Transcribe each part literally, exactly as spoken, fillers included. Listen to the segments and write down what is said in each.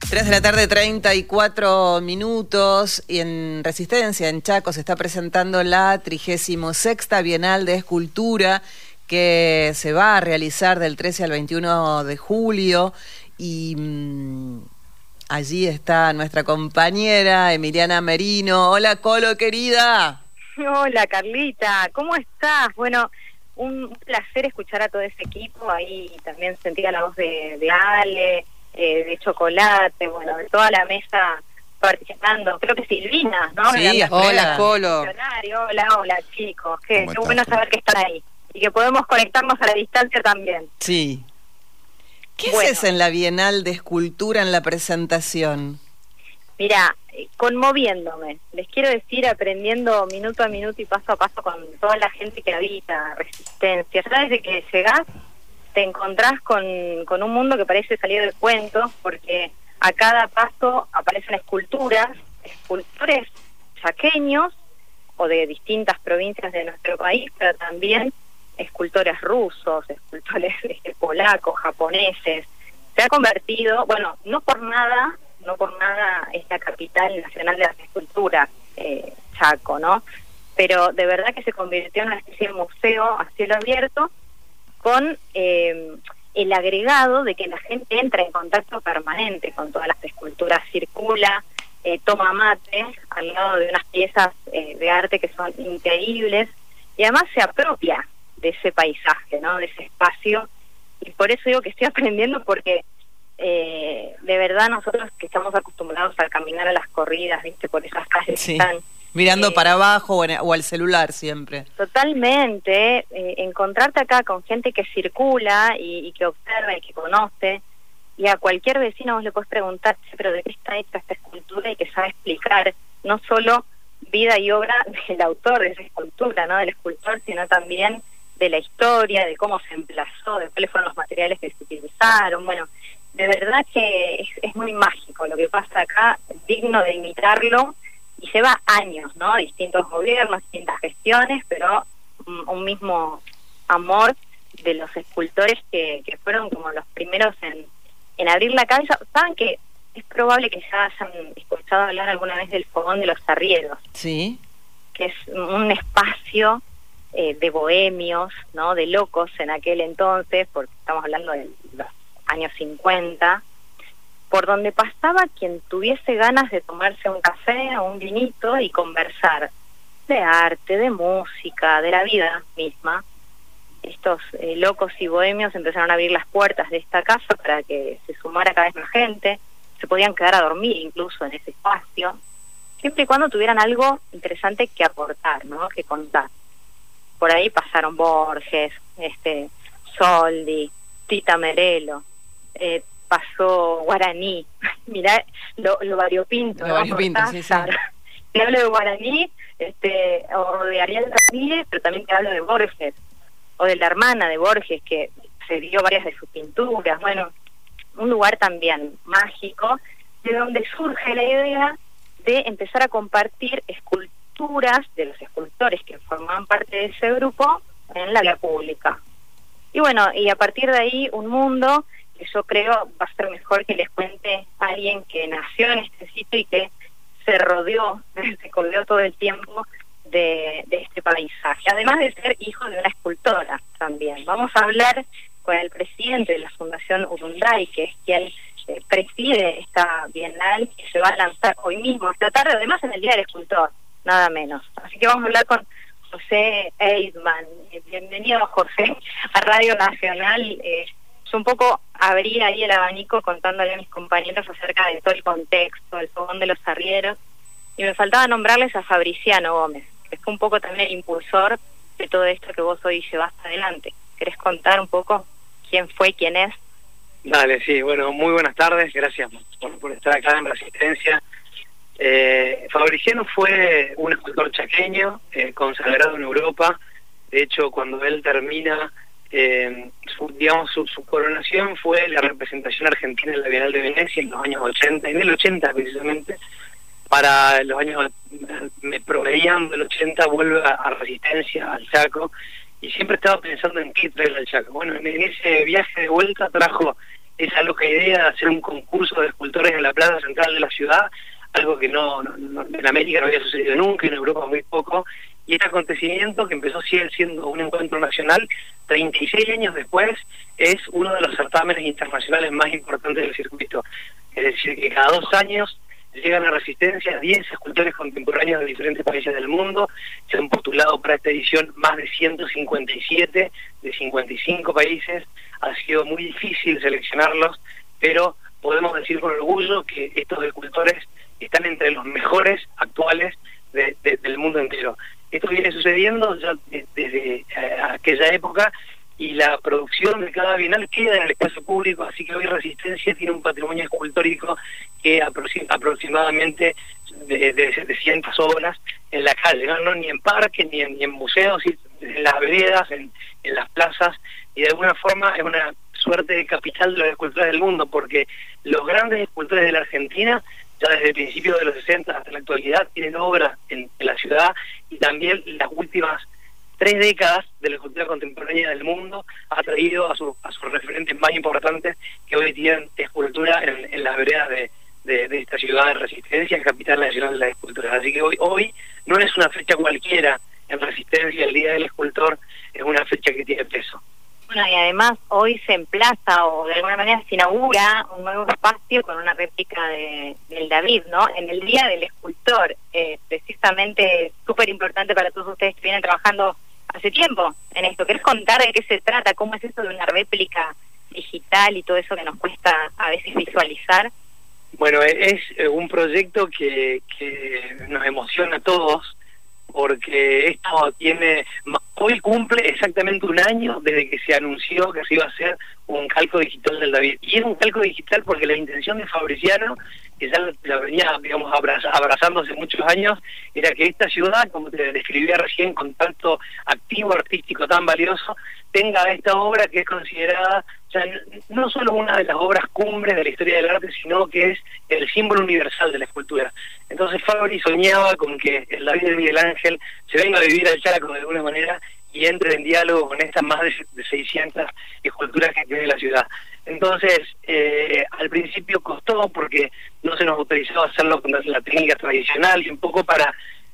tres de la tarde, treinta y cuatro minutos, y en Resistencia, en Chaco, se está presentando la trigésima sexta Bienal de Escultura, que se va a realizar del trece al veintiuno de julio, y mmm, allí está nuestra compañera Emiliana Merino. Hola, Colo, querida. Hola, Carlita, ¿cómo estás? Bueno, un placer escuchar a todo ese equipo, ahí también sentía la voz de, de Ale, eh, de Chocolate, bueno, de toda la mesa participando, creo que Silvina, ¿no? Sí, hola, Colo. Hola, hola, chicos, qué, qué bueno saber que están ahí y que podemos conectarnos a la distancia también. Sí. ¿Qué bueno, haces en la Bienal de Escultura en la presentación? Mira, conmoviéndome, les quiero decir, aprendiendo minuto a minuto y paso a paso con toda la gente que habita Resistencia. Ya desde que llegás te encontrás con, con un mundo que parece salir del cuento, porque a cada paso aparecen esculturas, escultores chaqueños o de distintas provincias de nuestro país, pero también escultores rusos, escultores este, polacos, japoneses. Se ha convertido, bueno, no por nada, no por nada es la capital nacional de las esculturas, eh, Chaco, ¿no? Pero de verdad que se convirtió en una especie de museo a cielo abierto, con eh, el agregado de que la gente entra en contacto permanente con todas las esculturas, circula, eh, toma mate al lado de unas piezas eh, de arte que son increíbles, y además se apropia de ese paisaje, ¿no? De ese espacio, y por eso digo que estoy aprendiendo, porque eh, de verdad nosotros que estamos acostumbrados a caminar a las corridas, ¿viste? Por esas calles sí. que están mirando eh, para abajo o, en, o al celular siempre. Totalmente, eh, encontrarte acá con gente que circula y, y que observa y que conoce, y a cualquier vecino vos le podés preguntar, pero ¿de qué está hecha esta escultura? Y que sabe explicar no solo vida y obra del autor de esa escultura, ¿no? Del escultor, sino también de la historia, de cómo se emplazó, de cuáles fueron los materiales que se utilizaron. Bueno, de verdad que es, es muy mágico lo que pasa acá, digno de imitarlo. Y lleva años, ¿no? Distintos gobiernos, distintas gestiones, pero un, un mismo amor de los escultores que, que fueron como los primeros en, en abrir la cabeza. Saben que es probable que ya hayan escuchado hablar alguna vez del Fogón de los Arrieros. Sí. Que es un espacio eh, de bohemios, ¿no? De locos en aquel entonces, porque estamos hablando de los años cincuenta, por donde pasaba quien tuviese ganas de tomarse un café o un vinito y conversar de arte, de música, de la vida misma. Estos eh, locos y bohemios empezaron a abrir las puertas de esta casa para que se sumara cada vez más gente. Se podían quedar a dormir incluso en ese espacio, siempre y cuando tuvieran algo interesante que aportar, ¿no? Que contar. Por ahí pasaron Borges, este, Soldi, Tita Merelo, eh, pasó Guaraní, mirá lo, lo variopinto, lo ¿no? variopinto, sí, sí. Te hablo de Guaraní, este, o de Ariel Ramírez, pero también te hablo de Borges, o de la hermana de Borges, que se dio varias de sus pinturas. Bueno, un lugar también mágico, de donde surge la idea de empezar a compartir esculturas de los escultores que formaban parte de ese grupo en la vía pública. Y bueno, y a partir de ahí un mundo que yo creo va a ser mejor que les cuente a alguien que nació en este sitio y que se rodeó, se colgó todo el tiempo de, de este paisaje, además de ser hijo de una escultora también. Vamos a hablar con el presidente de la Fundación Urunday, que es quien eh, preside esta bienal que se va a lanzar hoy mismo, esta tarde, además en el Día del Escultor, nada menos. Así que vamos a hablar con José Eidman. Bienvenido, José, a Radio Nacional. Eh, Yo un poco abrí ahí el abanico contándole a mis compañeros acerca de todo el contexto, el Fogón de los Arrieros, y me faltaba nombrarles a Fabriciano Gómez, que fue un poco también el impulsor de todo esto que vos hoy llevaste adelante. ¿Querés contar un poco quién fue, quién es? Dale, sí, bueno, muy buenas tardes, gracias por, por estar acá en Resistencia. Eh, Fabriciano fue un escultor chaqueño, eh, consagrado en Europa. De hecho, cuando él termina... Eh, su, digamos su, su coronación fue la representación argentina en la Bienal de Venecia en los años ochenta, en el ochenta precisamente. Para los años, me proveían del ochenta, vuelve a, a Resistencia, al Chaco, y siempre estaba pensando en qué traer al Chaco. Bueno, en, en ese viaje de vuelta trajo esa loca idea de hacer un concurso de escultores en la plaza central de la ciudad, algo que no, no, no en América no había sucedido nunca, en Europa muy poco, y este acontecimiento que empezó siendo un encuentro nacional, treinta y seis años después, es uno de los certámenes internacionales más importantes del circuito. Es decir, que cada dos años llegan a Resistencia diez escultores contemporáneos de diferentes países del mundo. Se han postulado para esta edición más de ciento cincuenta y siete de cincuenta y cinco países. Ha sido muy difícil seleccionarlos, pero podemos decir con orgullo que estos escultores están entre los mejores actuales de, de, del mundo entero. Esto viene sucediendo ya de, desde eh, aquella época, y la producción de cada bienal queda en el espacio público, así que hoy Resistencia tiene un patrimonio escultórico que aproxim aproximadamente de, de setecientas obras en la calle, no, no ni en parques, ni en, ni en museos, en las veredas, en, en las plazas, y de alguna forma es una suerte de capital de las esculturas del mundo, porque los grandes escultores de la Argentina, ya desde el principio de los sesenta hasta la actualidad, tienen obras en, en la ciudad, y también las últimas tres décadas de la escultura contemporánea del mundo ha traído a, su, a sus referentes más importantes, que hoy tienen escultura en, en las veredas de, de, de esta ciudad de Resistencia, capital nacional de las esculturas. Así que hoy, hoy no es una fecha cualquiera en Resistencia, el Día del Escultor es una fecha que tiene peso. Bueno, y además hoy se emplaza, o de alguna manera se inaugura un nuevo espacio con una réplica de, del David, ¿no? En el Día del Escultor, eh, precisamente súper importante para todos ustedes que vienen trabajando hace tiempo en esto. ¿Querés contar de qué se trata? ¿Cómo es eso de una réplica digital y todo eso que nos cuesta a veces visualizar? Bueno, es un proyecto que, que nos emociona a todos, porque esto tiene... Hoy cumple exactamente un año desde que se anunció que se iba a hacer un calco digital del David. Y es un calco digital porque la intención de Fabriciano, que ya la venía, digamos, abraz abrazando hace muchos años, era que esta ciudad, como te describía recién, con tanto activo artístico tan valioso, tenga esta obra que es considerada, o sea, no solo una de las obras cumbres de la historia del arte, sino que es el símbolo universal de la escultura. Entonces Fabri soñaba con que el David de Miguel Ángel se venga a vivir al Chaco de alguna manera y entre en diálogo con estas más de seiscientas esculturas que tiene la ciudad. Entonces, eh, al principio costó porque no se nos autorizaba hacerlo con la técnica tradicional, y un poco para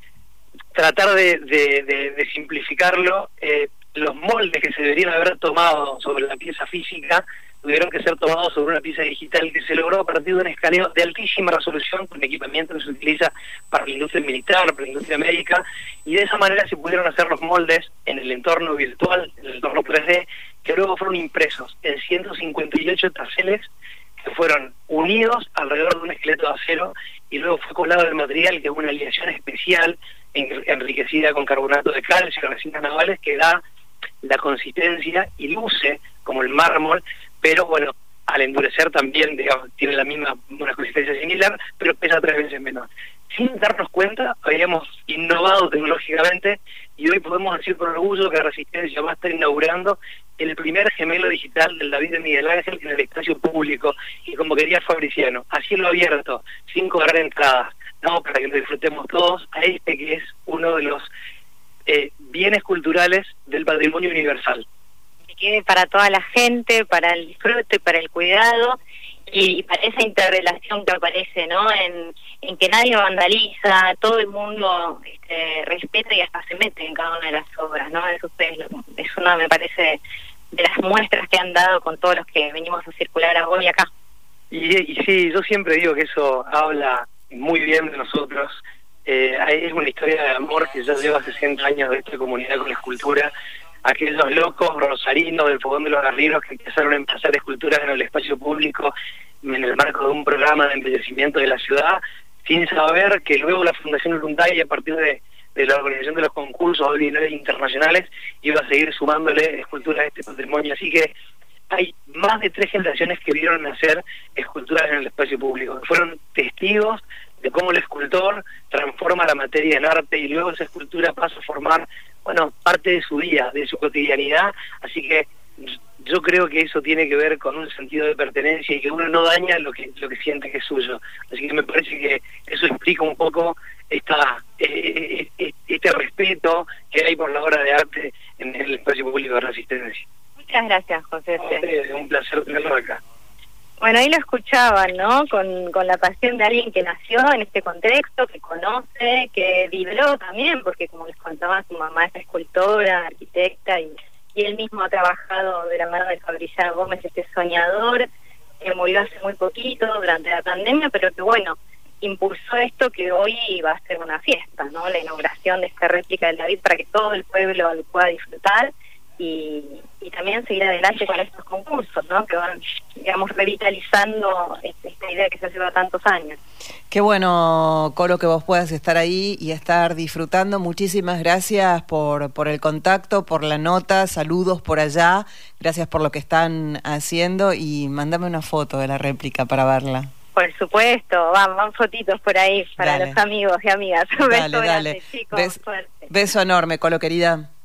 tratar de, de, de, de simplificarlo, eh, los moldes que se deberían haber tomado sobre la pieza física tuvieron que ser tomados sobre una pieza digital, que se logró a partir de un escaneo de altísima resolución con equipamiento que se utiliza para la industria militar, para la industria médica, y de esa manera se pudieron hacer los moldes en el entorno virtual, en el entorno tres D, que luego fueron impresos en ciento cincuenta y ocho taseles que fueron unidos alrededor de un esqueleto de acero, y luego fue colado el material, que es una aleación especial enriquecida con carbonato de calcio, resinas navales, que da la consistencia y luce como el mármol, pero bueno, al endurecer también, digamos, tiene la misma, una consistencia similar, pero pesa tres veces menos. Sin darnos cuenta, habíamos innovado tecnológicamente, y hoy podemos decir con orgullo que Resistencia va a estar inaugurando el primer gemelo digital del David de Miguel Ángel en el espacio público, y como quería Fabriciano, a cielo abierto, sin cobrar entradas, no, para que lo disfrutemos todos, a este que es uno de los eh, bienes culturales del patrimonio universal. Que quede para toda la gente, para el disfrute, para el cuidado, y, y para esa interrelación que aparece, ¿no? En, en que nadie vandaliza, todo el mundo este, respeta y hasta se mete en cada una de las obras, ¿no? Eso ustedes, es una, me parece, de las muestras que han dado con todos los que venimos a circular hoy acá. Y, y sí, yo siempre digo que eso habla muy bien de nosotros. Eh, es una historia de amor que ya lleva sesenta años de esta comunidad con la escultura. Aquellos locos rosarinos del Fogón de los Garridos que empezaron a emplazar esculturas en el espacio público en el marco de un programa de embellecimiento de la ciudad, sin saber que luego la Fundación Urunday, a partir de, de la organización de los concursos bienales internacionales, iba a seguir sumándole esculturas a este patrimonio. Así que hay más de tres generaciones que vieron nacer esculturas en el espacio público, que fueron testigos de cómo el escultor transforma la materia en arte, y luego esa escultura pasa a formar, bueno, parte de su día, de su cotidianidad. Así que yo creo que eso tiene que ver con un sentido de pertenencia, y que uno no daña lo que lo que siente que es suyo. Así que me parece que eso explica un poco esta eh, este respeto que hay por la obra de arte en el espacio público de Resistencia. Muchas gracias, José. Es un placer tenerlo acá. Bueno, ahí lo escuchaban, ¿no? Con, con la pasión de alguien que nació en este contexto, que conoce, que vibró también, porque como les contaba, su mamá es escultora, arquitecta, y, y él mismo ha trabajado de la mano de Fabriciano Gómez, este soñador, que murió hace muy poquito durante la pandemia, pero que bueno, impulsó esto que hoy va a ser una fiesta, ¿no? La inauguración de esta réplica del David para que todo el pueblo lo pueda disfrutar. Y, y también seguir adelante con estos concursos, ¿no? Que van, digamos, revitalizando este, esta idea que se lleva tantos años. Qué bueno, Colo, que vos puedas estar ahí y estar disfrutando. Muchísimas gracias por, por el contacto, por la nota, saludos por allá, gracias por lo que están haciendo y mándame una foto de la réplica para verla. Por supuesto, van, van fotitos por ahí para dale. Los amigos y amigas. Un dale, beso dale. grande, chicos. Bes, beso enorme, Colo, querida.